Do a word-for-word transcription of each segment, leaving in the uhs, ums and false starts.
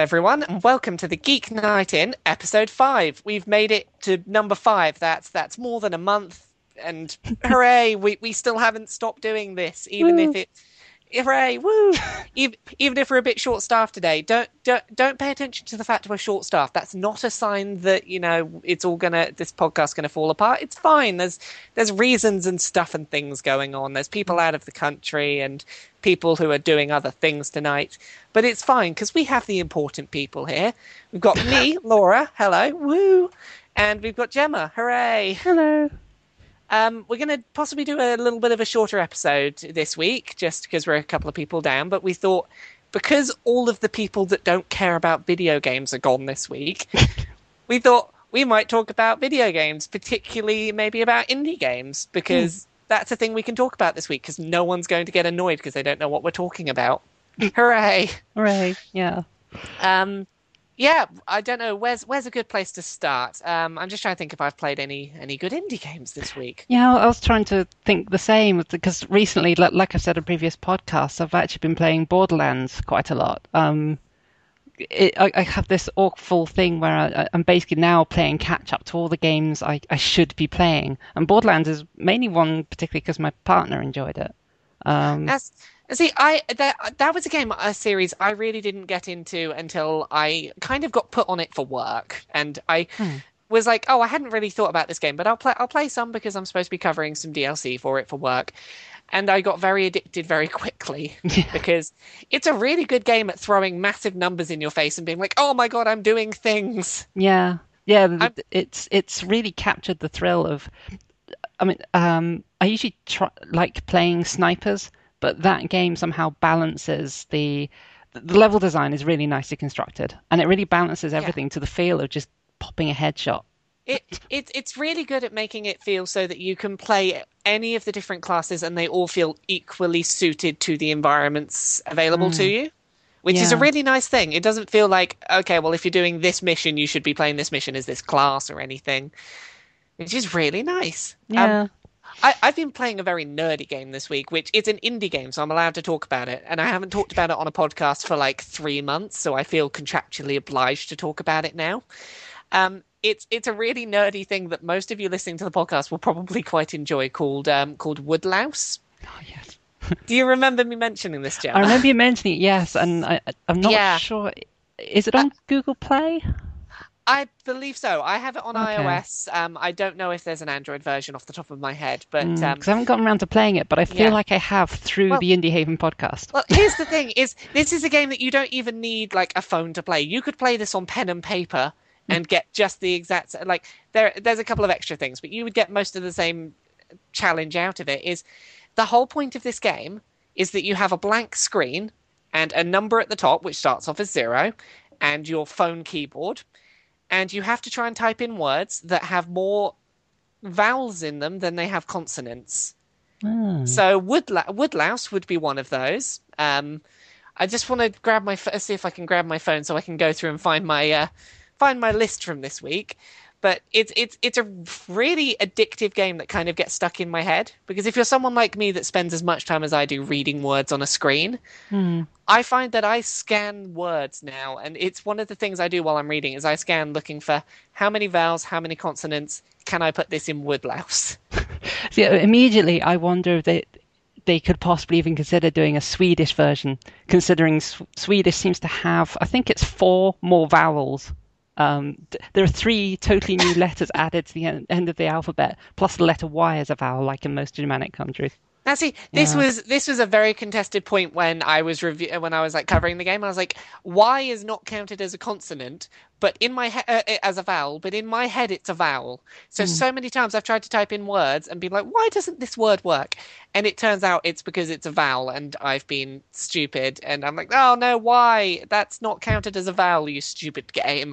everyone, and welcome to the Geek Night In, episode five. We've made it to number five. That's that's more than a month, and hooray! We we still haven't stopped doing this, even Woo. if it. Hooray! Woo! even, even if we're a bit short-staffed today, don't don't don't pay attention to the fact we're short-staffed. That's not a sign that you know it's all gonna this podcast's gonna fall apart. It's fine. There's there's reasons and stuff and things going on. There's people out of the country and people who are doing other things tonight, but it's fine because we have the important people here. We've got me, Laura. Hello, woo, and we've got Gemma. Hooray! Hello. Um, we're going to possibly do a little bit of a shorter episode this week, just because we're a couple of people down. But we thought, because all of the people that don't care about video games are gone this week, we thought we might talk about video games, particularly maybe about indie games, because mm. that's a thing we can talk about this week, because no one's going to get annoyed because they don't know what we're talking about. Hooray! Hooray, yeah. Um, yeah, I don't know. Where's where's a good place to start? Um, I'm just trying to think if I've played any any good indie games this week. Yeah, I was trying to think the same because recently, like, like I've said in previous podcasts, I've actually been playing Borderlands quite a lot. Um, it, I, I have this awful thing where I, I'm basically now playing catch up to all the games I, I should be playing, and Borderlands is mainly one particularly because my partner enjoyed it. Um, That's See, I that that was a game, a series I really didn't get into until I kind of got put on it for work, and I hmm. was like, oh, I hadn't really thought about this game, but I'll play I'll play some because I'm supposed to be covering some D L C for it for work, and I got very addicted very quickly Yeah. because it's a really good game at throwing massive numbers in your face and being like, oh my god, I'm doing things. Yeah, yeah, I'm... it's it's really captured the thrill of. I mean, um, I usually try, like playing snipers. But that game somehow balances the the level design is really nicely constructed, and it really balances everything yeah. to the feel of just popping a headshot. It it it's really good at making it feel so that you can play any of the different classes and they all feel equally suited to the environments available mm. to you, which yeah. is a really nice thing. It doesn't feel like, okay, well, if you're doing this mission, you should be playing this mission as this class or anything, which is really nice. Yeah. Um, I, I've been playing a very nerdy game this week, which it's an indie game, so I'm allowed to talk about it. And I haven't talked about it on a podcast for like three months, so I feel contractually obliged to talk about it now. Um, it's it's a really nerdy thing that most of you listening to the podcast will probably quite enjoy, called um, called Woodlouse. Oh, yes. Do you remember me mentioning this, Gemma? I remember you mentioning it, yes, and I, I'm not yeah. sure. Is it on uh, Google Play? I believe so. I have it on okay. iOS. Um, I don't know if there's an Android version off the top of my head, but because mm, um, I haven't gotten around to playing it, but I feel yeah. like I have through well, the Indie Haven podcast. Well, here's the thing: is this is a game that you don't even need like a phone to play. You could play this on pen and paper and get just the exact like. There, there's a couple of extra things, but you would get most of the same challenge out of it. Is the whole point of this game is that you have a blank screen and a number at the top, which starts off as zero, and your phone keyboard. And you have to try and type in words that have more vowels in them than they have consonants. Mm. So woodla- woodlouse would be one of those. Um, I just want to grab my f- see if I can grab my phone so I can go through and find my uh, find my list from this week. But it's it's it's a really addictive game that kind of gets stuck in my head, because if you're someone like me that spends as much time as I do reading words on a screen, mm. I find that I scan words now, and it's one of the things I do while I'm reading is I scan looking for how many vowels, how many consonants, can I put this in Woodlouse? See, immediately I wonder if they, they could possibly even consider doing a Swedish version, considering S- Swedish seems to have, I think it's four more vowels. Um, th- there are three totally new letters added to the en- end of the alphabet, plus the letter Y as a vowel, like in most Germanic countries. Now, see, this yeah. was this was a very contested point when I was review when I was like covering the game. I was like, Y is not counted as a consonant, but in my he- uh, as a vowel, but in my head it's a vowel. So Mm. so many times I've tried to type in words and been like, why doesn't this word work? And it turns out it's because it's a vowel, and I've been stupid. And I'm like, oh no, why? That's not counted as a vowel, you stupid game.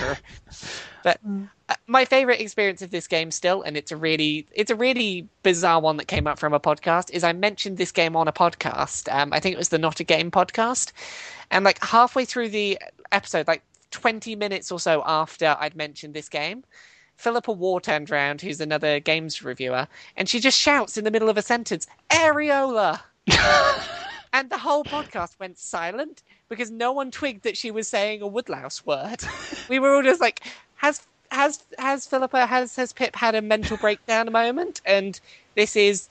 But Mm. my favorite experience of this game still, and it's a really it's a really bizarre one that came up from a podcast, is I mentioned this game on a podcast. Um, I think it was the Not a Game podcast. And like halfway through the episode, like twenty minutes or so after I'd mentioned this game, Philippa War turned around, who's another games reviewer, and she just shouts in the middle of a sentence, Areola! And the whole podcast went silent because no one twigged that she was saying a woodlouse word. We were all just like, has has has Philippa has has Pip had a mental breakdown moment? And this is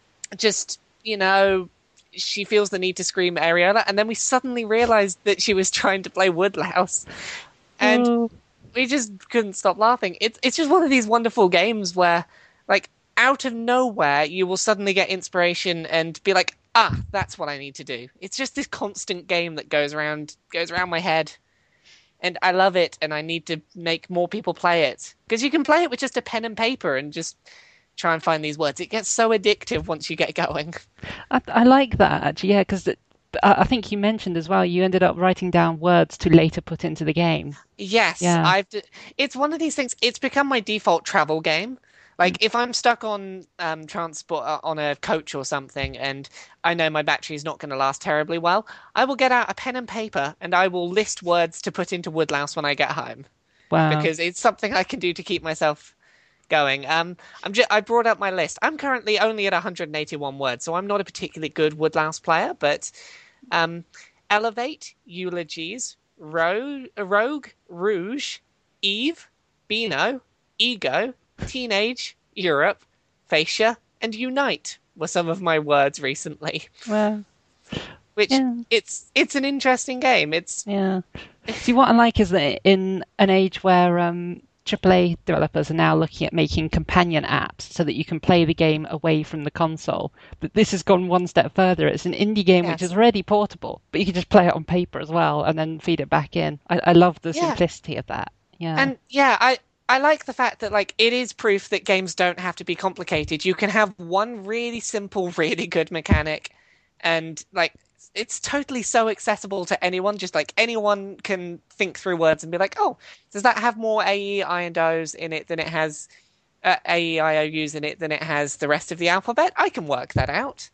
just, you know, she feels the need to scream Areola, and then we suddenly realized that she was trying to play woodlouse, and Oh. we just couldn't stop laughing. It's it's just one of these wonderful games where, like, out of nowhere, you will suddenly get inspiration and be like, ah, that's what I need to do. It's just this constant game that goes around goes around my head, and I love it, and I need to make more people play it, because you can play it with just a pen and paper and just try and find these words. It gets so addictive once you get going. I, I like that actually, yeah, because I think you mentioned as well you ended up writing down words to later put into the game. Yes, Yeah. I've. d- It's one of these things. It's become my default travel game. Like if I'm stuck on um, transport uh, on a coach or something, and I know my battery is not going to last terribly well, I will get out a pen and paper and I will list words to put into Woodlouse when I get home, Wow. because it's something I can do to keep myself going. Um, I'm just, I brought up my list. I'm currently only at one hundred eighty-one words, so I'm not a particularly good Woodlouse player. But um, Elevate, Eulogies, Ro- Rogue, Rouge, Eve, Beano, Ego, Teenage, Europe, Fascia, and Unite were some of my words recently. Well, Which yeah. it's it's an interesting game. It's Yeah. See, what I like is that in an age where um, triple A developers are now looking at making companion apps so that you can play the game away from the console, but this has gone one step further. It's an indie game which yes, is already portable, but you can just play it on paper as well and then feed it back in. I, I love the yeah. simplicity of that. Yeah. And yeah, I I like the fact that, like, it is proof that games don't have to be complicated. You can have one really simple, really good mechanic, and like it's totally so accessible to anyone. Just like anyone can think through words and be like, oh, does that have more A E I and O's in it than it has uh, A E I O U's in it than it has the rest of the alphabet? I can work that out.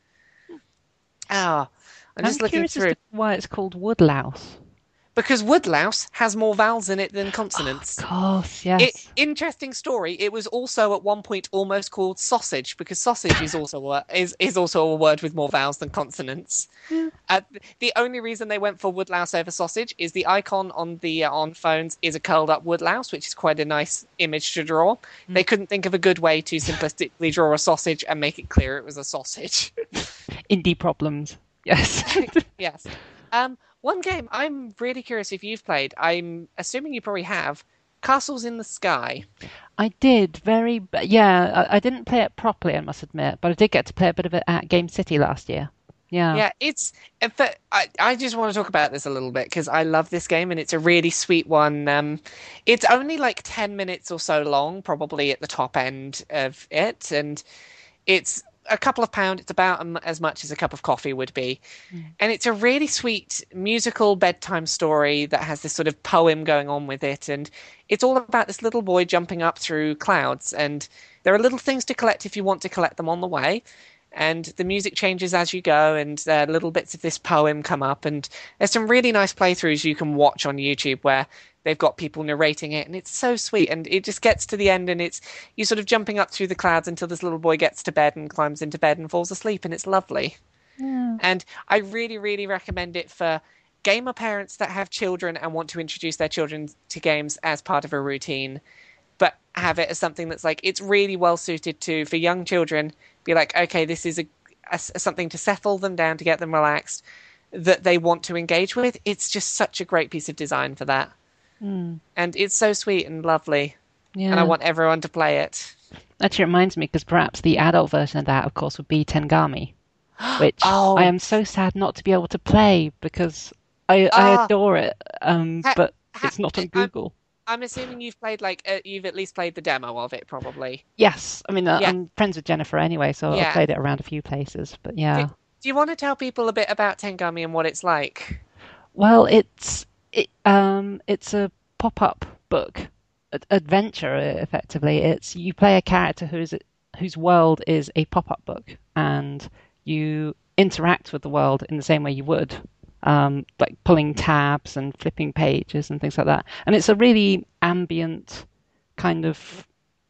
Ah, I'm I'm just looking curious as through. to why it's called Woodlouse. Because woodlouse has more vowels in it than Oh, of consonants. course, It yes. interesting story. It was also at one point almost called sausage, because sausage is also a, wor- is is also a word with more vowels than consonants. Yeah. Uh, the only reason they went for woodlouse over sausage is the icon on the uh, on phones is a curled up woodlouse, which is quite a nice image to draw. They couldn't think of a good way to simplistically draw a sausage and make it clear it was a sausage. Indie problems. Yes. Yes. Um, one game I'm really curious if you've played. I'm assuming you probably have. Castles in the Sky. I did very, yeah, I, I didn't play it properly, I must admit, but I did get to play a bit of it at Game City last year. Yeah. Yeah, it's. In fact, I I just want to talk about this a little bit because I love this game and it's a really sweet one. Um, it's only like ten minutes or so long, probably at the top end of it, and it's a couple of pound. It's about um, as much as a cup of coffee would be, and it's a really sweet musical bedtime story that has this sort of poem going on with it, and it's all about this little boy jumping up through clouds, and there are little things to collect if you want to collect them on the way. And the music changes as you go, and uh, little bits of this poem come up. And there's some really nice playthroughs you can watch on YouTube where they've got people narrating it, and it's so sweet. And it just gets to the end, and it's you sort of jumping up through the clouds until this little boy gets to bed and climbs into bed and falls asleep, and it's lovely. Yeah. And I really, really recommend it for gamer parents that have children and want to introduce their children to games as part of a routine, but have it as something that's like it's really well suited to for young children. Be like, okay, this is a, a something to settle them down, to get them relaxed, that they want to engage with. It's just such a great piece of design for that, Mm. and it's so sweet and lovely. Yeah. And I want everyone to play it. Actually, it reminds me, because perhaps the adult version of that, of course, would be Tengami, which Oh, I am so sad not to be able to play because I, I ah, adore it, um, ha, but ha, it's not on I'm Google. I'm assuming you've played like uh, you've at least played the demo of it, probably. Yes, I mean, uh, Yeah, I'm friends with Jennifer anyway, so I've yeah. played it around a few places, but Do, yeah. do you want to tell people a bit about Tengami and what it's like? Well, it's it, um, it's a pop-up book ad- adventure, uh, effectively. It's you play a character who's whose world is a pop-up book, and you interact with the world in the same way you would, um, like pulling tabs and flipping pages and things like that. And it's a really ambient kind of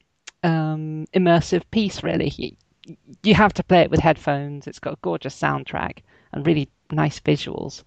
um, immersive piece, really. You, you have to play it with headphones. It's got a gorgeous soundtrack and really nice visuals.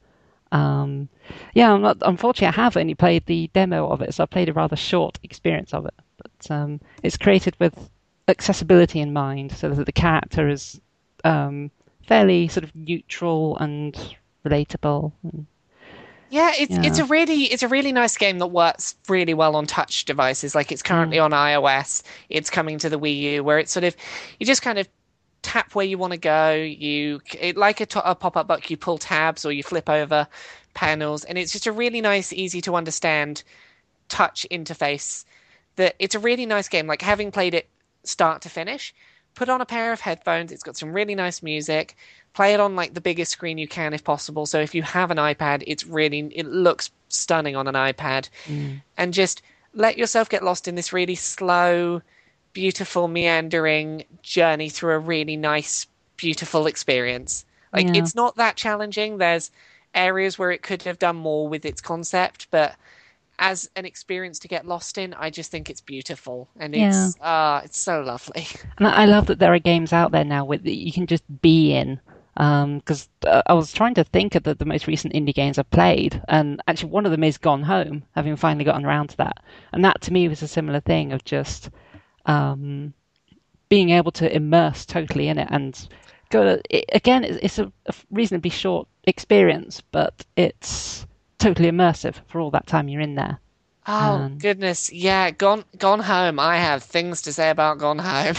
Um, yeah, I'm not, unfortunately, I have only played the demo of it, so I played a rather short experience of it. But um, it's created with accessibility in mind, so that the character is um, fairly sort of neutral and relatable. And, Yeah, it's it's yeah. a really it's a really nice game that works really well on touch devices. Like it's currently Mm. on iOS. It's coming to the Wii U, where it's sort of you just kind of tap where you want to go. You it, like a, to- a pop-up book, you pull tabs or you flip over panels, and it's just a really nice, easy to understand touch interface. That it's a really nice game. Like having played it start to finish, put on a pair of headphones. It's got some really nice music. Play it on like the biggest screen you can if possible. So if you have an iPad, it's really it looks stunning on an iPad, Mm. and just let yourself get lost in this really slow, beautiful, meandering journey through a really nice, beautiful experience. Like Yeah. it's not that challenging. There's areas where it could have done more with its concept, but as an experience to get lost in, I just think it's beautiful and Yeah. it's uh it's so lovely. And I I love that there are games out there now with that you can just be in. Because uh, I was trying to think of the, the most recent indie games I've played, and actually one of them is Gone Home, having finally gotten around to that. And that to me was a similar thing of just um, being able to immerse totally in it and go to, it, again, it's, it's a, a reasonably short experience, but it's totally immersive for all that time you're in there. Oh Um, goodness, yeah, Gone Gone Home. I have things to say about Gone Home.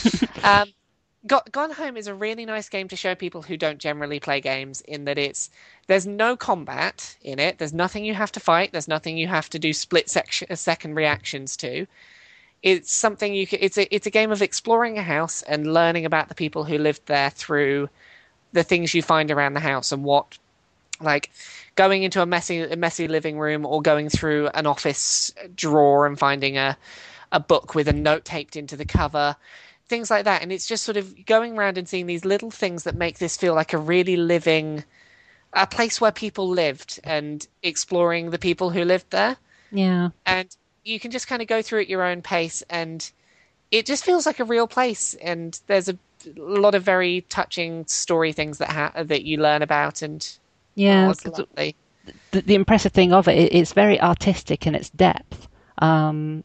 Um, Go Gone Home is a really nice game to show people who don't generally play games in that it's there's no combat in it. There's nothing you have to fight. There's nothing you have to do split section, second reactions to. It's something you can, it's a it's a game of exploring a house and learning about the people who lived there through the things you find around the house and what like going into a messy a messy living room or going through an office drawer and finding a a book with a note taped into the cover, things like that. And it's just sort of going around and seeing these little things that make this feel like a really living, a place where people lived and exploring the people who lived there. yeah. And you can just kind of go through at your own pace and it just feels like a real place. And there's a lot of very touching story things that ha- that you learn about and oh, Yeah, it's 'cause lovely. the, the impressive thing of it, it's very artistic in its depth. Um,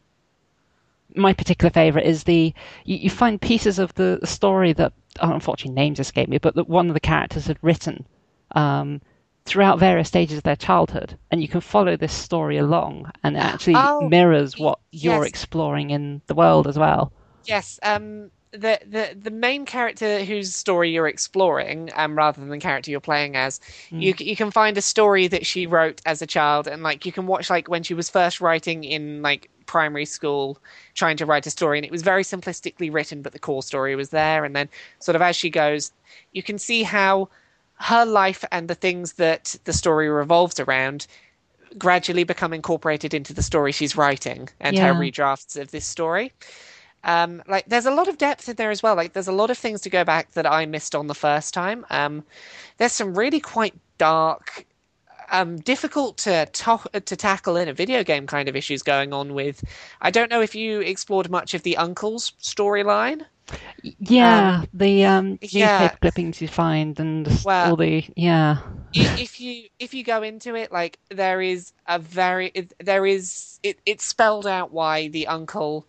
my particular favorite is the you, you find pieces of the, the story that oh, unfortunately names escape me, but that one of the characters had written um, throughout various stages of their childhood, and you can follow this story along, and it actually Oh, mirrors y- what you're yes, exploring in the world as well. yes. Um, the the the main character whose story you're exploring, um, rather than the character you're playing as, you Mm. c- you can find a story that she wrote as a child, and like you can watch like when she was first writing in like primary school, trying to write a story, and it was very simplistically written, but the core story was there, and then sort of as she goes, you can see how her life and the things that the story revolves around gradually become incorporated into the story she's writing and her Yeah, redrafts of this story. Um, like there's a lot of depth in there as well. Like there's a lot of things to go back that I missed on the first time. Um, there's some really quite dark, um, difficult to to to tackle in a video game kind of issues going on with. I don't know if you explored much of the uncle's storyline. Um, yeah. The um, yeah, newspaper clippings you find and well, all the yeah, i- if you if you go into it, like there is a very it, there is it it's spelled out why the uncle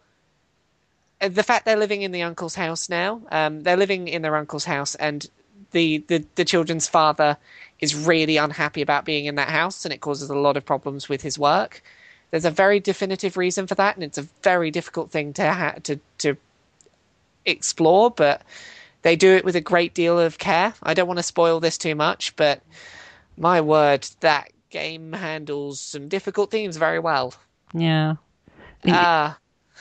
uh, the fact they're living in the uncle's house now. Um, they're living in their uncle's house, and the, the the children's father is really unhappy about being in that house, and it causes a lot of problems with his work. There's a very definitive reason for that, and it's a very difficult thing to ha- to to explore, but they do it with a great deal of care. I don't want to spoil this too much, but my word, that game handles some difficult themes very well. yeah. Ah.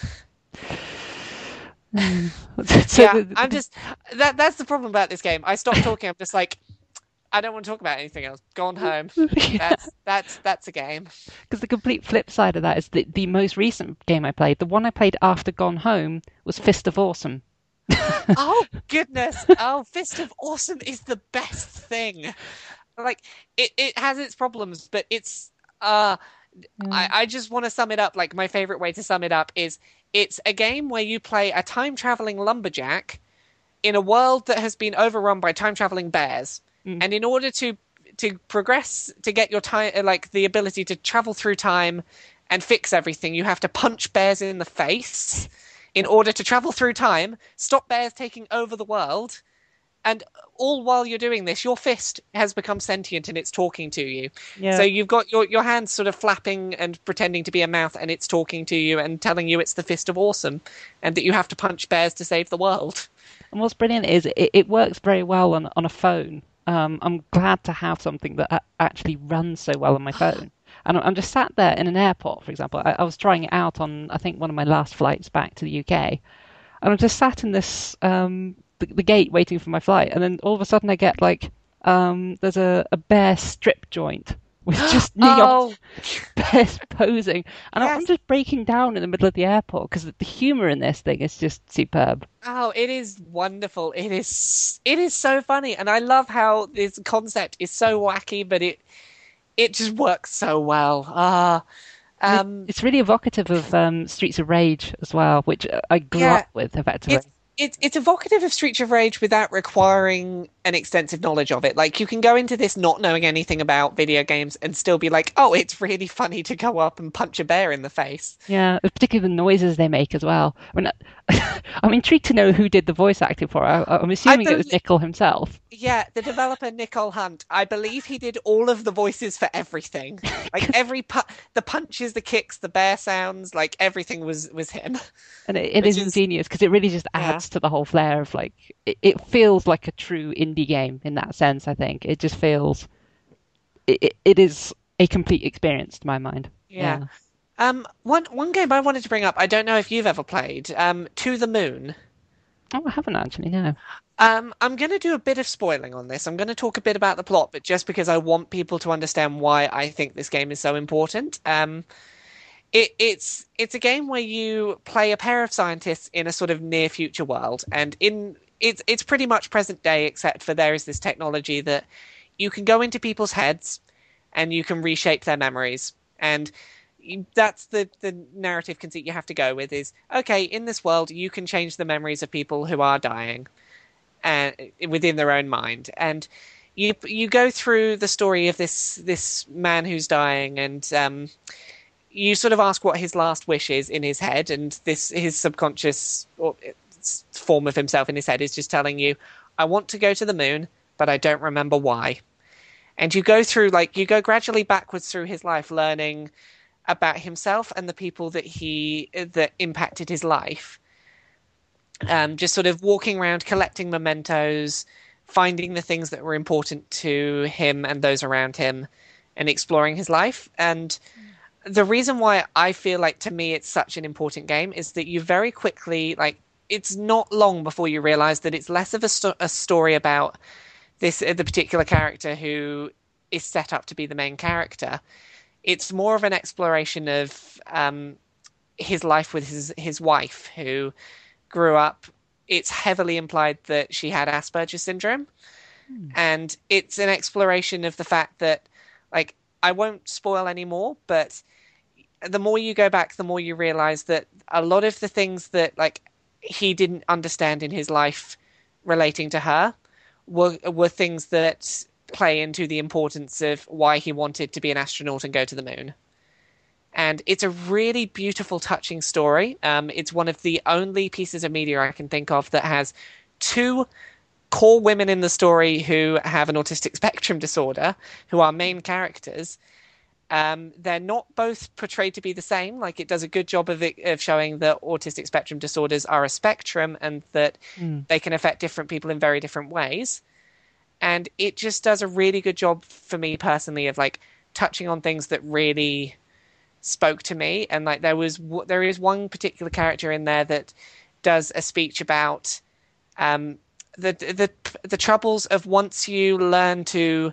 Mm. So Yeah, the, I'm the, just that that's the problem about this game. I stopped talking. I'm just like, I don't want to talk about anything else. Gone home. yeah, That's that's that's a game. because the complete flip side of that is the the most recent game I played, the one I played after Gone Home, was Fist of Awesome. Oh goodness. Oh, Fist of Awesome is the best thing. Like it, it has its problems, but it's uh Yeah. I, I just want to sum it up. Like my favorite way to sum it up is it's a game where you play a time traveling lumberjack in a world that has been overrun by time traveling bears. Mm. And in order to to progress to get your time, like the ability to travel through time and fix everything, you have to punch bears in the face in order to travel through time, stop bears taking over the world. And all while you're doing this, your fist has become sentient and it's talking to you. Yeah. So you've got your, your hands sort of flapping and pretending to be a mouth, and it's talking to you and telling you it's the Fist of Awesome and that you have to punch bears to save the world. And what's brilliant is it, it works very well on, on a phone. Um, I'm glad to have something that actually runs so well on my phone. And I'm just sat there in an airport, for example. I, I was trying it out on, I think, one of my last flights back to the U K. And I'm just sat in this... Um, The, the gate waiting for my flight, and then all of a sudden I get like um there's a, a bear strip joint with just neon Oh, bears posing, and yes. I'm just breaking down in the middle of the airport because the humor in this thing is just superb. Oh, it is wonderful. It is it is so funny, and I love how this concept is so wacky, but it it just works so well. Ah, um, It's really evocative of um, Streets of Rage as well, which I grew yeah, up with effectively. it's it's it's evocative of Streets of Rage without requiring an extensive knowledge of it. Like, you can go into this not knowing anything about video games and still be like, oh, it's really funny to go up and punch a bear in the face. Yeah, particularly the noises they make as well. I mean, I'm intrigued to know who did the voice acting for it. I, I'm assuming it was bel- Nickel himself. Yeah, the developer Nicole Hunt, I believe he did all of the voices for everything. Like every pu- the punches, the kicks, the bear sounds, like everything was was him. And it, it Which is is ingenious because it really just yeah. adds to the whole flair of like it, it feels like a true indie game in that sense. I think it just feels it, it, it is a complete experience to my mind. Yeah. Um, one one game I wanted to bring up, I don't know if you've ever played, um, To the Moon. Oh, I haven't actually. No. Um, I'm going to do a bit of spoiling on this. I'm going to talk a bit about the plot, but just because I want people to understand why I think this game is so important. Um, it, it's it's a game where you play a pair of scientists in a sort of near future world, and in it's it's pretty much present day, except for there is this technology that you can go into people's heads and you can reshape their memories, and you, that's the the narrative conceit you have to go with is, okay, in this world you can change the memories of people who are dying. And within their own mind, and you you go through the story of this this man who's dying, and um, you sort of ask what his last wish is in his head, and this his subconscious or form of himself in his head is just telling you, "I want to go to the moon, but I don't remember why." And you go through like you go gradually backwards through his life, learning about himself and the people that he that impacted his life. Um, just sort of walking around, collecting mementos, finding the things that were important to him and those around him, and exploring his life. And the reason why I feel like, to me, it's such an important game is that you very quickly, like, it's not long before you realize that it's less of a, sto- a story about this uh, the particular character who is set up to be the main character. It's more of an exploration of um, his life with his his wife, who grew up. It's heavily implied that she had Asperger's syndrome. Hmm. And it's an exploration of the fact that, like, I won't spoil anymore, but the more you go back, the more you realize that a lot of the things that, like, he didn't understand in his life relating to her were were things that play into the importance of why he wanted to be an astronaut and go to the moon. And it's a really beautiful, touching story. Um, it's one of the only pieces of media I can think of that has two core women in the story who have an autistic spectrum disorder, who are main characters. Um, they're not both portrayed to be the same. Like, it does a good job of it, of showing that autistic spectrum disorders are a spectrum and that mm. they can affect different people in very different ways. And it just does a really good job for me personally of, like, touching on things that really spoke to me. And, like, there was there is one particular character in there that does a speech about um, the the the troubles of once you learn to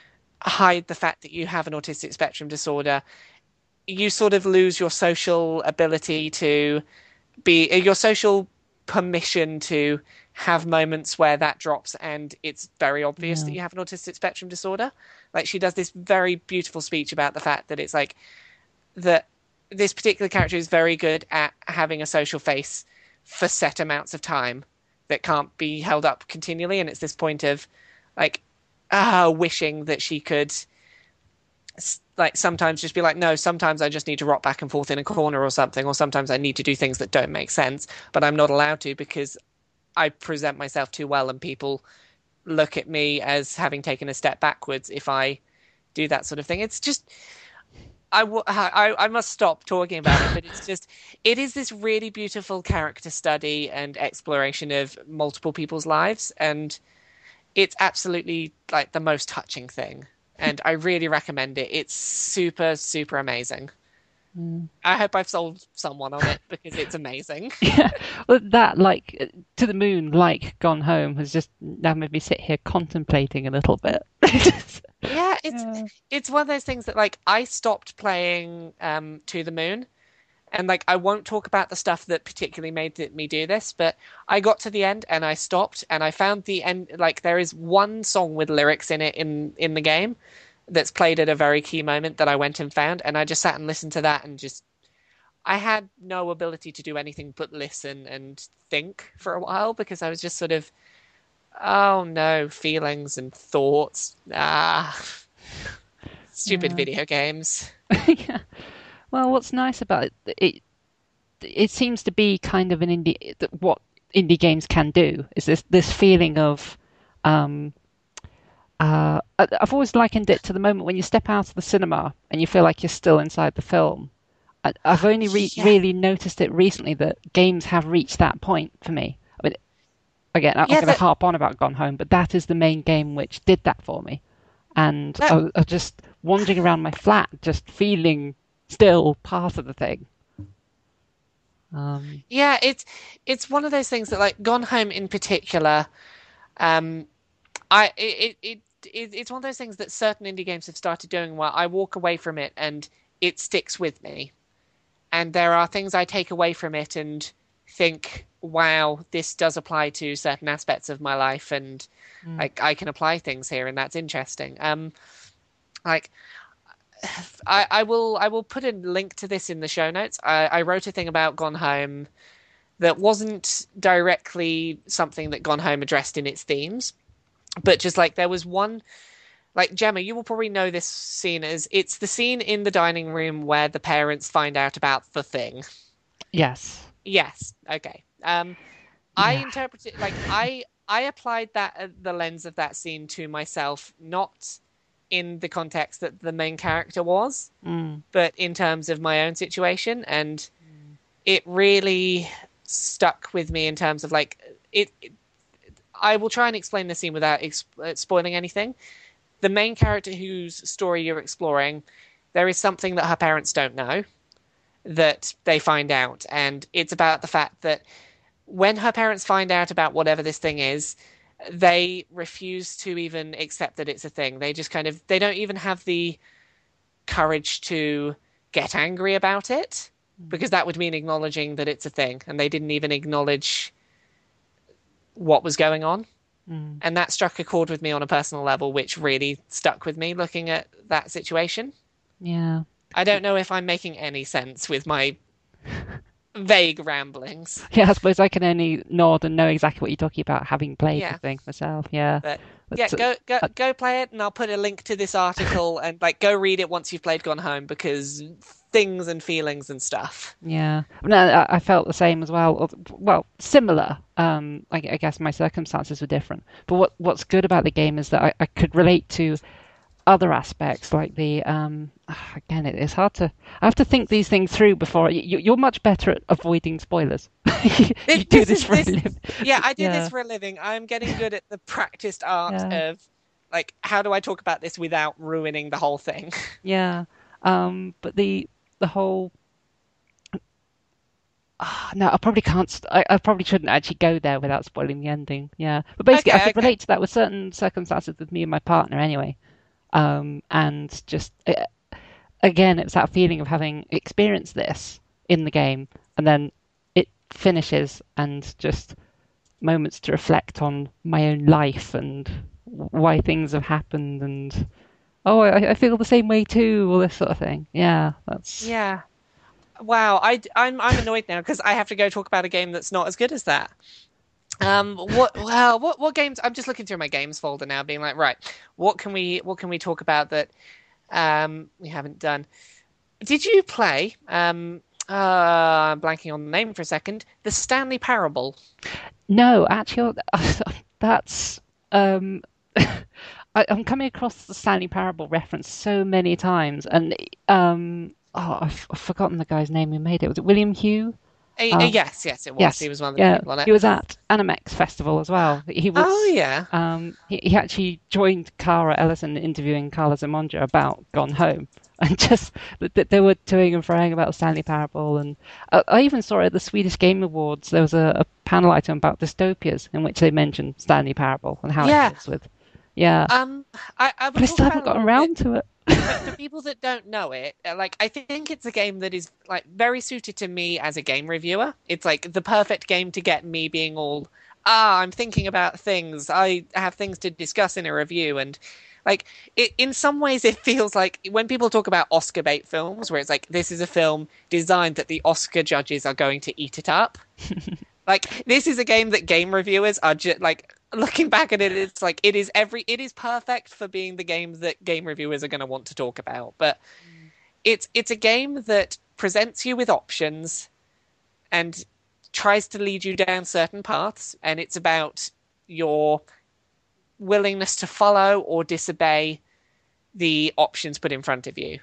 hide the fact that you have an autistic spectrum disorder, you sort of lose your social ability to be your social permission to have moments where that drops and it's very obvious yeah. that you have an autistic spectrum disorder. Like, she does this very beautiful speech about the fact that it's like that this particular character is very good at having a social face for set amounts of time that can't be held up continually. And it's this point of, like, uh, wishing that she could like sometimes just be like, no, sometimes I just need to rock back and forth in a corner or something, or sometimes I need to do things that don't make sense, but I'm not allowed to because I present myself too well and people look at me as having taken a step backwards if I do that sort of thing. It's just, I, w- I, I must stop talking about it, but it's just, it is this really beautiful character study and exploration of multiple people's lives, and it's absolutely like the most touching thing. And I really recommend it. It's super, super amazing. Mm. I hope I've sold someone on it because it's amazing. Yeah, well, that like To the Moon, like Gone Home, has just now made me sit here contemplating a little bit. Yeah, it's yeah. it's one of those things that like I stopped playing um, To the Moon, and like I won't talk about the stuff that particularly made me do this, but I got to the end and I stopped and I found the end. Like there is one song with lyrics in it in in the game that's played at a very key moment that I went and found, and I just sat and listened to that and just I had no ability to do anything but listen and think for a while because I was just sort of, oh no, feelings and thoughts. Ah, stupid yeah. video games. Yeah. Well, what's nice about it, it, it seems to be kind of an indie, what indie games can do is this, this feeling of, um, uh, I've always likened it to the moment when you step out of the cinema and you feel like you're still inside the film. I, I've only re- yeah. really noticed it recently that games have reached that point for me. I mean, again, I'm yeah, going to that... harp on about Gone Home, but that is the main game which did that for me. And that... I, I was just wandering around my flat, just feeling still part of the thing. Um, yeah, it's it's one of those things that, like, Gone Home in particular, um, I it, it it it's one of those things that certain indie games have started doing where I walk away from it and it sticks with me, and there are things I take away from it and think, wow, this does apply to certain aspects of my life, and mm. like I can apply things here, and that's interesting. Um, like. I, I will I will put a link to this in the show notes. I, I wrote a thing about Gone Home that wasn't directly something that Gone Home addressed in its themes, but just like there was one, like Gemma, you will probably know this scene as it's the scene in the dining room where the parents find out about the thing. Yes. Yes. Okay. Um, yeah. I interpreted like I I applied that uh, the lens of that scene to myself, not in the context that the main character was, mm. but in terms of my own situation. And mm. it really stuck with me in terms of like, it, it I will try and explain the scene without exp- spoiling anything. The main character whose story you're exploring, there is something that her parents don't know that they find out. And it's about the fact that when her parents find out about whatever this thing is, they refuse to even accept that it's a thing. They just kind of, they don't even have the courage to get angry about it, because that would mean acknowledging that it's a thing. And they didn't even acknowledge what was going on. Mm. And that struck a chord with me on a personal level, which really stuck with me looking at that situation. Yeah. I don't know if I'm making any sense with my vague ramblings. Yeah, I suppose I can only nod and know exactly what you're talking about, having played yeah. the thing myself. Yeah, but, yeah. Go go uh, go play it, and I'll put a link to this article, and like go read it once you've played Gone Home, because things and feelings and stuff. Yeah, no, I felt the same as well. Well, similar. Um, I, I guess my circumstances were different, but what what's good about the game is that I, I could relate to other aspects, like the um again it, it's hard to I have to think these things through before you, you're much better at avoiding spoilers. you this, do this, this is, for this, a living. Yeah, I do yeah. this for a living. I'm getting good at the practiced art yeah. of like, how do I talk about this without ruining the whole thing? Yeah. Um but the the whole oh, no, I probably can't. I, I probably shouldn't actually go there without spoiling the ending. Yeah, but basically, okay, I could okay. relate to that with certain circumstances with me and my partner, anyway. Um, and just uh, again, it's that feeling of having experienced this in the game, and then it finishes, and just moments to reflect on my own life and why things have happened, and oh, I, I feel the same way too, all this sort of thing. Yeah, that's yeah. Wow, I, I'm I'm annoyed now because I have to go talk about a game that's not as good as that. Um, what? Well, what what games? I'm just looking through my games folder now, being like, right, what can we what can we talk about that um we haven't done? Did you play? Um, uh, I'm blanking on the name for a second. The Stanley Parable. No, actually, that's um, I, I'm coming across the Stanley Parable reference so many times, and um, oh, I've, I've forgotten the guy's name who made it. Was it William Hugh? Uh, uh, Um, yes, yes, it was. He yes, was one of the yeah, people on it. he was at Animex Festival as well. He Oh was. yeah. Um, he, he actually joined Cara Ellison interviewing Carla Zamonja about Gone Home, and just that they were toing and froing about the Stanley Parable. And I, I even saw at the Swedish Game Awards there was a, a panel item about dystopias in which they mentioned Stanley Parable and how Yeah. it deals with. Yeah, Um, I, I would but I talk still about haven't it a gotten little around bit. to it. For, for people that don't know it, uh, like I think it's a game that is like very suited to me as a game reviewer. It's like the perfect game to get me being all, ah, I'm thinking about things. I have things to discuss in a review, and like it, in some ways, it feels like when people talk about Oscar bait films, where it's like this is a film designed that the Oscar judges are going to eat it up. Like this is a game that game reviewers are just like looking back at it. It's like it is every it is perfect for being the game that game reviewers are going to want to talk about. But it's it's a game that presents you with options and tries to lead you down certain paths, and it's about your willingness to follow or disobey the options put in front of you.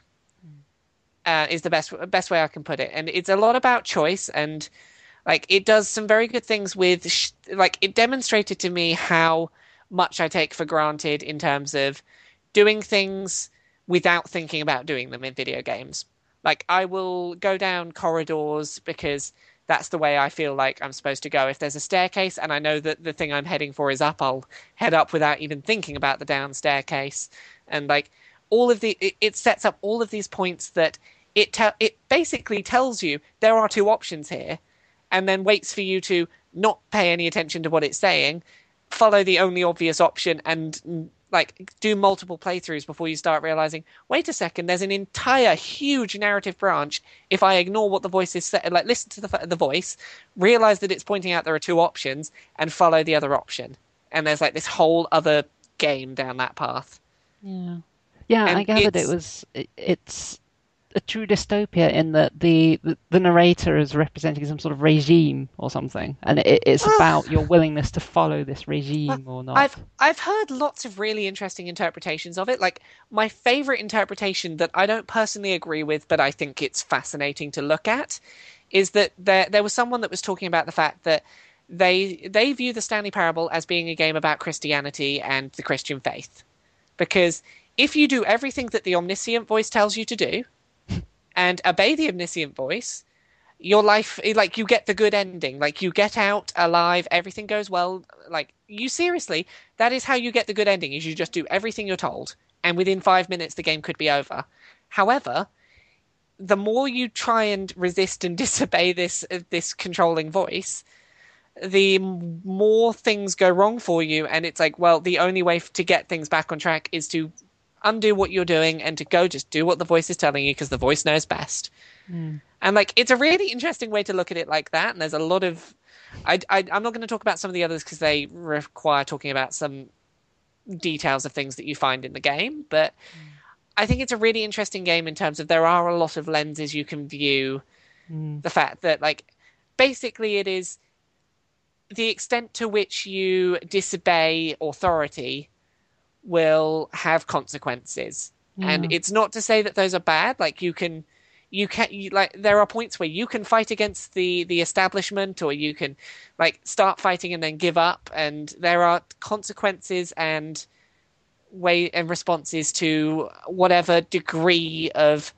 Uh, is the best best way I can put it, and it's a lot about choice and. Like, it does some very good things with, sh- like, it demonstrated to me how much I take for granted in terms of doing things without thinking about doing them in video games. Like, I will go down corridors because that's the way I feel like I'm supposed to go. If there's a staircase and I know that the thing I'm heading for is up, I'll head up without even thinking about the down staircase. And, like, all of the, it, it sets up all of these points that it, te- it basically tells you there are two options here and then waits for you to not pay any attention to what it's saying, follow the only obvious option, and like do multiple playthroughs before you start realizing, wait a second, there's an entire huge narrative branch. If I ignore what the voice is saying, like listen to the the voice, realize that it's pointing out there are two options, and follow the other option, and there's like this whole other game down that path. Yeah, yeah. And I gathered it it's was it, it's a true dystopia in that the, the, the narrator is representing some sort of regime or something, and it, it's about your willingness to follow this regime or not. I've I've heard lots of really interesting interpretations of it. Like my favorite interpretation that I don't personally agree with, but I think it's fascinating to look at, is that there there was someone that was talking about the fact that they they view the Stanley Parable as being a game about Christianity and the Christian faith, because if you do everything that the omniscient voice tells you to do and obey the omniscient voice, your life, like, you get the good ending. Like, you get out alive, everything goes well. Like, you seriously, that is how you get the good ending, is you just do everything you're told, and within five minutes the game could be over. However, the more you try and resist and disobey this this controlling voice, the more things go wrong for you, and it's like, well, the only way to get things back on track is to undo what you're doing and to go just do what the voice is telling you, because the voice knows best. Mm. And like, it's a really interesting way to look at it like that. And there's a lot of, I, I, I'm not going to talk about some of the others because they require talking about some details of things that you find in the game. But mm. I think it's a really interesting game in terms of there are a lot of lenses you can view mm. the fact that, like, basically it is the extent to which you disobey authority will have consequences. Yeah. And it's not to say that those are bad. Like, you can, you can, you, like, there are points where you can fight against the, the establishment, or you can, like, start fighting and then give up. And there are consequences and way and responses to whatever degree of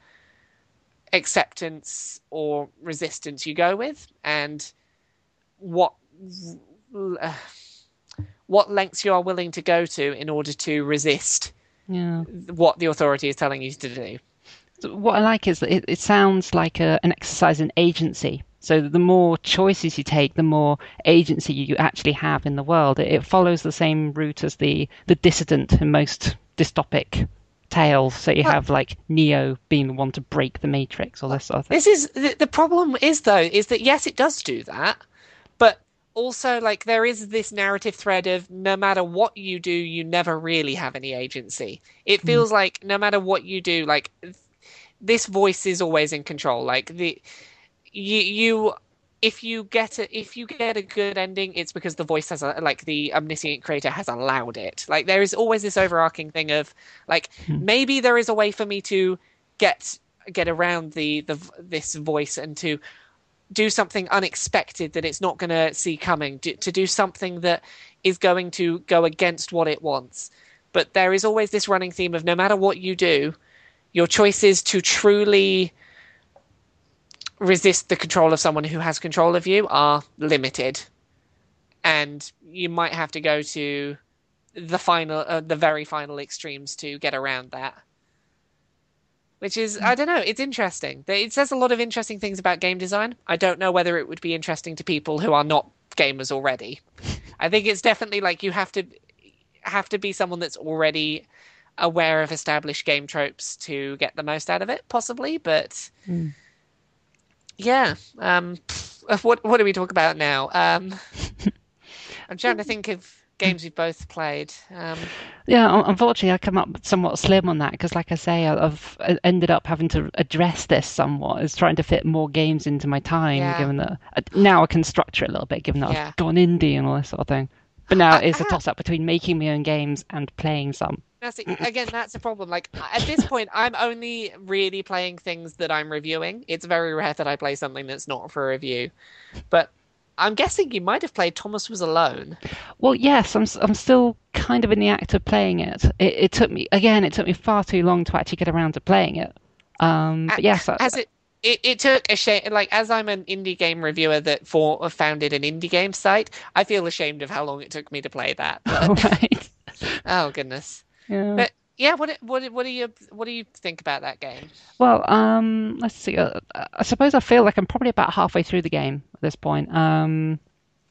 acceptance or resistance you go with, and what, uh, what lengths you are willing to go to in order to resist yeah. what the authority is telling you to do. So what I like is that it, it sounds like a, an exercise in agency. So the more choices you take, the more agency you actually have in the world. It, it follows the same route as the, the dissident in most dystopic tales. So you well, have like Neo being the one to break the Matrix or this sort of thing. This is the, the problem is though is that yes, it does do that, but also, like, there is this narrative thread of no matter what you do, you never really have any agency. It Mm. feels like no matter what you do, like, this voice is always in control. Like, the you you if you get a if you get a good ending, it's because the voice has a, like the omniscient creator has allowed it. Like, there is always this overarching thing of like Mm. maybe there is a way for me to get get around the the this voice and to do something unexpected that it's not going to see coming, to, to do something that is going to go against what it wants. But there is always this running theme of no matter what you do, your choices to truly resist the control of someone who has control of you are limited. And you might have to go to the final, uh, the very final extremes to get around that. Which is, I don't know, it's interesting. It says a lot of interesting things about game design. I don't know whether it would be interesting to people who are not gamers already. I think it's definitely like you have to have to be someone that's already aware of established game tropes to get the most out of it, possibly. But Mm. yeah, um, what what do we talk about now? Um, I'm trying to think of games we've both played. Um, Yeah, unfortunately, I come up somewhat slim on that because, like I say, I've ended up having to address this somewhat as trying to fit more games into my time. Yeah. Given that now I can structure it a little bit, given that Yeah. I've gone indie and all this sort of thing. But now I- it's a I- toss-up between making my own games and playing some. That's it. Again, that's a problem. Like at this point, I'm only really playing things that I'm reviewing. It's very rare that I play something that's not for review. But I'm guessing you might have played Thomas Was Alone. Well, yes, I'm I'm still kind of in the act of playing it. It, it took me again. It took me far too long to actually get around to playing it. Um, but yes, I, As it, it, it took a shame. Like as I'm an indie game reviewer that for founded an indie game site, I feel ashamed of how long it took me to play that. But, right. oh goodness. Yeah. But yeah, what what what do you what do you think about that game? Well, um, let's see. Uh, I suppose I feel like I'm probably about halfway through the game at this point. Um,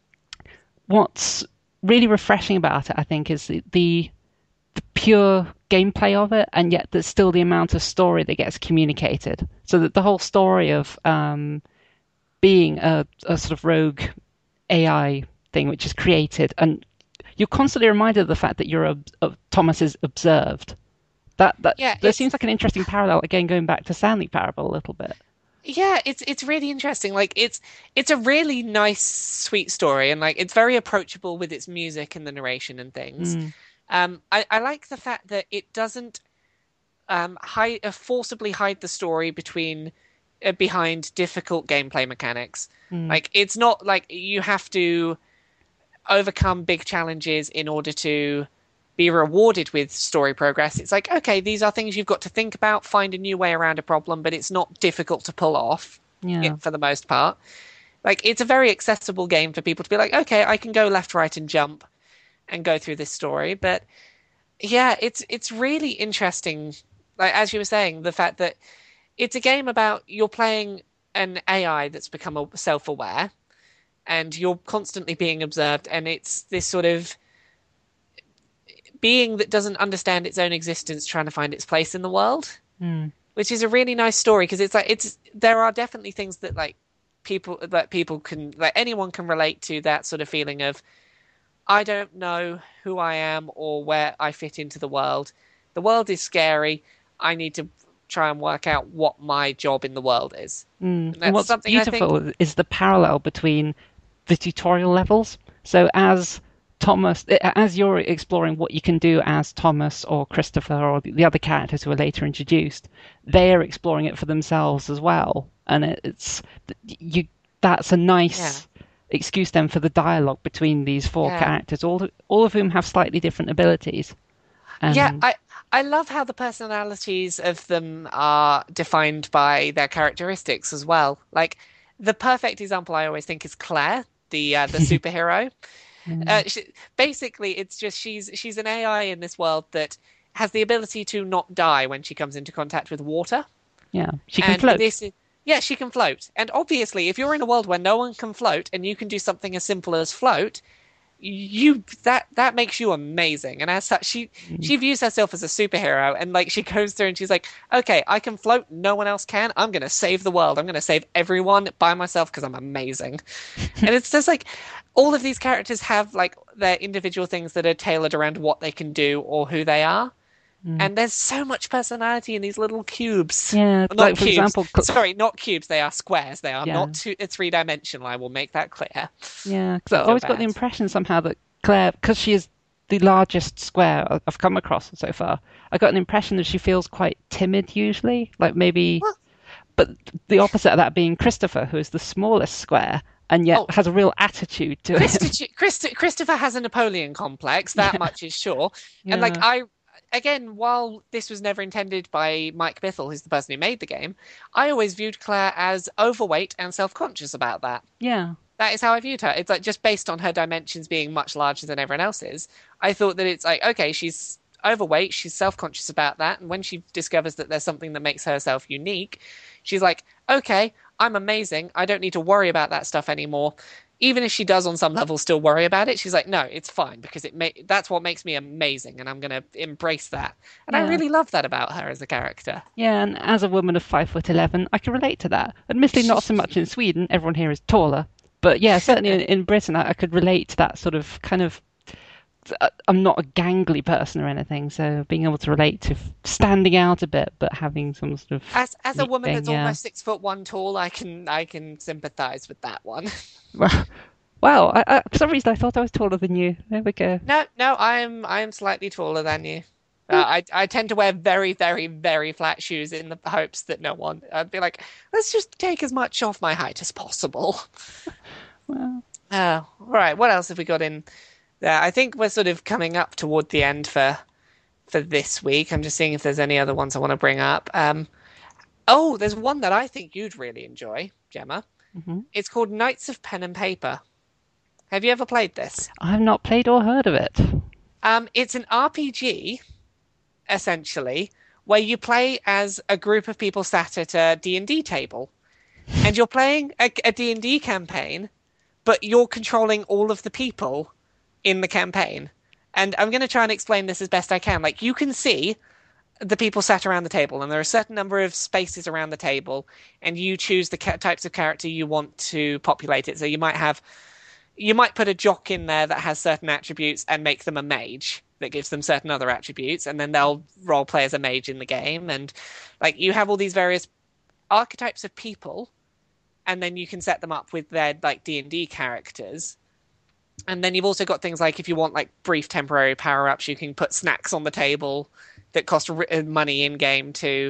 what's really refreshing about it, I think, is the, the the pure gameplay of it, and yet there's still the amount of story that gets communicated. So that the whole story of um, being a, a sort of rogue A I thing, which is created, and you're constantly reminded of the fact that you're a, a, Thomas is observed. That that Yeah, there it's- seems like an interesting parallel again, going back to Stanley Parable a little bit. Yeah, it's it's really interesting. Like it's it's a really nice, sweet story, and like it's very approachable with its music and the narration and things. Mm. Um, I, I like the fact that it doesn't um hide uh, forcibly hide the story between uh, behind difficult gameplay mechanics. Mm. Like it's not like you have to overcome big challenges in order to be rewarded with story progress. It's like, okay, these are things you've got to think about, find a new way around a problem, but it's not difficult to pull off Yeah. for the most part. Like, it's a very accessible game for people to be like, okay, I can go left, right, and jump and go through this story. But yeah, it's it's really interesting. Like, as you were saying, the fact that it's a game about you're playing an A I that's become self-aware and you're constantly being observed, and it's this sort of being that doesn't understand its own existence trying to find its place in the world, Mm. which is a really nice story because it's like it's there are definitely things that like people that people can like anyone can relate to, that sort of feeling of I don't know who I am or where I fit into the world. The world is scary. I need to try and work out what my job in the world is. Mm. that's And what's something I beautiful is the parallel between the tutorial levels. So as Thomas, as you're exploring what you can do as Thomas or Christopher or the other characters who are later introduced, they're exploring it for themselves as well. And it's you. That's a nice excuse then for the dialogue between these four Yeah. characters, all all of whom have slightly different abilities. And, Yeah, I I love how the personalities of them are defined by their characteristics as well. Like the perfect example I always think is Claire, the uh, the superhero. Uh, she, basically, it's just she's she's an A I in this world that has the ability to not die when she comes into contact with water. yeah, she can and float. This is, yeah, she can float. And obviously, if you're in a world where no one can float and you can do something as simple as float, you that that makes you amazing. And as such, she she views herself as a superhero, and like she goes through and she's like, okay, I can float, no one else can. I'm gonna save the world. I'm gonna save everyone by myself because I'm amazing. And it's just like all of these characters have like their individual things that are tailored around what they can do or who they are. Mm. And there's so much personality in these little cubes. Yeah, Well, not like for cubes. example, cl- Sorry, not cubes. They are squares. They are Yeah. not two, three dimensional. I will make that clear. yeah, because I Feel always got the bad. impression somehow that Claire, because she is the largest square I- I've come across so far, I got an impression that she feels quite timid usually, like maybe, Well- but the opposite of that being Christopher, who is the smallest square and yet Oh. has a real attitude to him. Christi- Christ- Christopher has a Napoleon complex. That Yeah. much is sure. And like Yeah. I, again, while this was never intended by Mike Bithell, who's the person who made the game, I always viewed Claire as overweight and self-conscious about that. Yeah. That is how I viewed her. It's like just based on her dimensions being much larger than everyone else's. I thought that it's like, okay, she's overweight, she's self-conscious about that, and when she discovers that there's something that makes herself unique, she's like, okay, I'm amazing. I don't need to worry about that stuff anymore. Even if she does on some level still worry about it, she's like, no, it's fine because it ma- that's what makes me amazing, and I'm going to embrace that. And I Yeah. really love that about her as a character. Yeah, and as a woman of five foot eleven, I can relate to that. Admittedly, not so much in Sweden. Everyone here is taller, but yeah, certainly in, in Britain, I, I could relate to that sort of kind of. I'm not a gangly person or anything, so being able to relate to standing out a bit, but having some sort of As as a woman thing, that's yeah. almost six foot one tall, I can I can sympathise with that one. Wow, I, I, for some reason I thought I was taller than you. There we go. No, no, I am I am slightly taller than you. Uh, I I tend to wear very, very, very flat shoes in the hopes that no one. I'd be like, let's just take as much off my height as possible. Well, Uh, all right, what else have we got in there? I think we're sort of coming up toward the end for for this week. I'm just seeing if there's any other ones I want to bring up. Um, oh, there's one that I think you'd really enjoy, Gemma. mhm. It's called Knights of Pen and Paper. Have you ever played this? I've not played or heard of it. Um, it's an R P G, essentially, where you play as a group of people sat at a D and D table. And you're playing a, a D and D campaign, but you're controlling all of the people in the campaign. And I'm going to try and explain this as best I can. Like, you can see the people sat around the table, and there are a certain number of spaces around the table, and you choose the ca- types of character you want to populate it. So you might have... You might put a jock in there that has certain attributes and make them a mage that gives them certain other attributes, and then they'll role play as a mage in the game. And like you have all these various archetypes of people, and then you can set them up with their like D and D characters. And then you've also got things like if you want like brief temporary power-ups, you can put snacks on the table that cost r- money in game to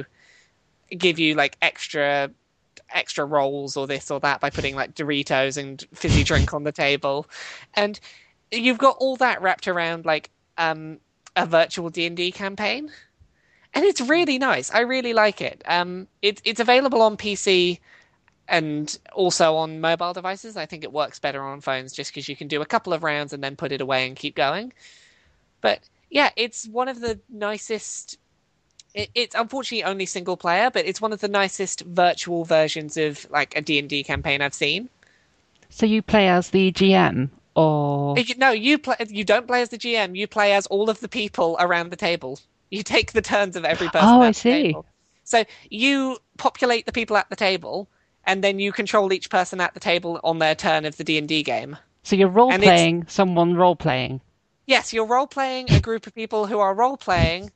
give you like extra extra rolls or this or that by putting like Doritos and fizzy drink on the table. And you've got all that wrapped around like um a virtual D and D campaign. And it's really nice. I really like it. Um it, it's available on P C and also on mobile devices. I think it works better on phones just because you can do a couple of rounds and then put it away and keep going. But yeah, it's one of the nicest... It, it's unfortunately only single player, but it's one of the nicest virtual versions of like a D and D campaign I've seen. So you play as the G M, or No, you play. You don't play as the G M. You play as all of the people around the table. You take the turns of every person. Oh, at I the see. Table. So you populate the people at the table, and then you control each person at the table on their turn of the D and D game. so you're role And it's- playing someone role playing. Yes, you're role playing a group of people who are role playing,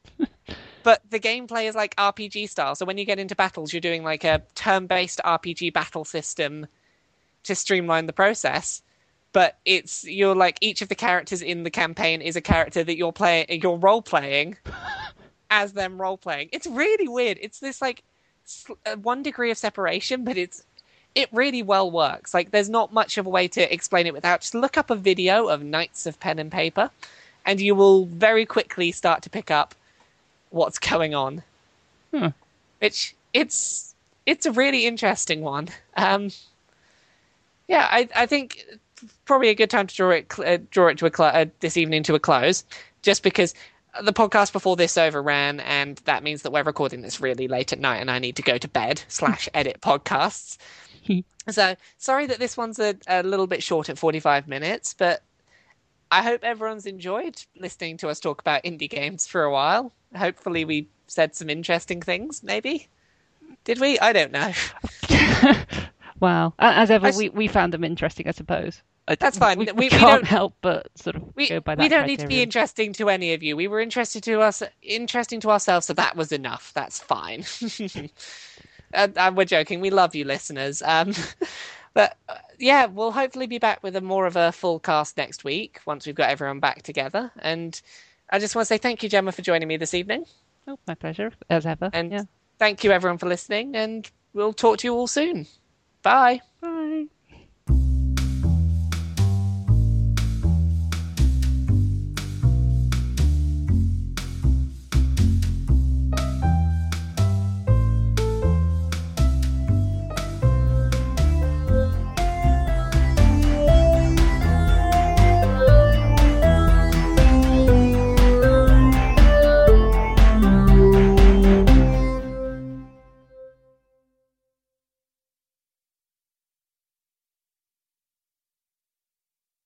but the gameplay is like R P G style. So when you get into battles, you're doing like a turn-based R P G battle system to streamline the process. But it's you're like each of the characters in the campaign is a character that you're playing, you're role playing as them role playing. It's really weird. It's this like sl- uh, one degree of separation, but it's it really well works. Like there's not much of a way to explain it without just look up a video of Knights of Pen and Paper, and you will very quickly start to pick up what's going on. Hmm. Which it's it's a really interesting one. Um, yeah, I I think probably a good time to draw it uh, draw it to a cl- uh, this evening to a close, just because the podcast before this overran, and that means that we're recording this really late at night, and I need to go to bed slash edit podcasts. So sorry that this one's a, a little bit short at forty-five minutes, but I hope everyone's enjoyed listening to us talk about indie games for a while. Hopefully we said some interesting things, maybe. Did we? I don't know. Well, a- as ever, I s- we, we found them interesting, I suppose. I, That's fine. We, We, we we can't don't help but sort of we go by that we don't need to be criterion. interesting to any of you. We were interested to us, interesting to ourselves, so that was enough. That's fine. and, and we're joking. We love you, listeners. Um, but uh, yeah, we'll hopefully be back with a more of a full cast next week once we've got everyone back together. And I just want to say thank you, Gemma, for joining me this evening. Oh, my pleasure, as ever. And Yeah. thank you, everyone, for listening. And we'll talk to you all soon. Bye.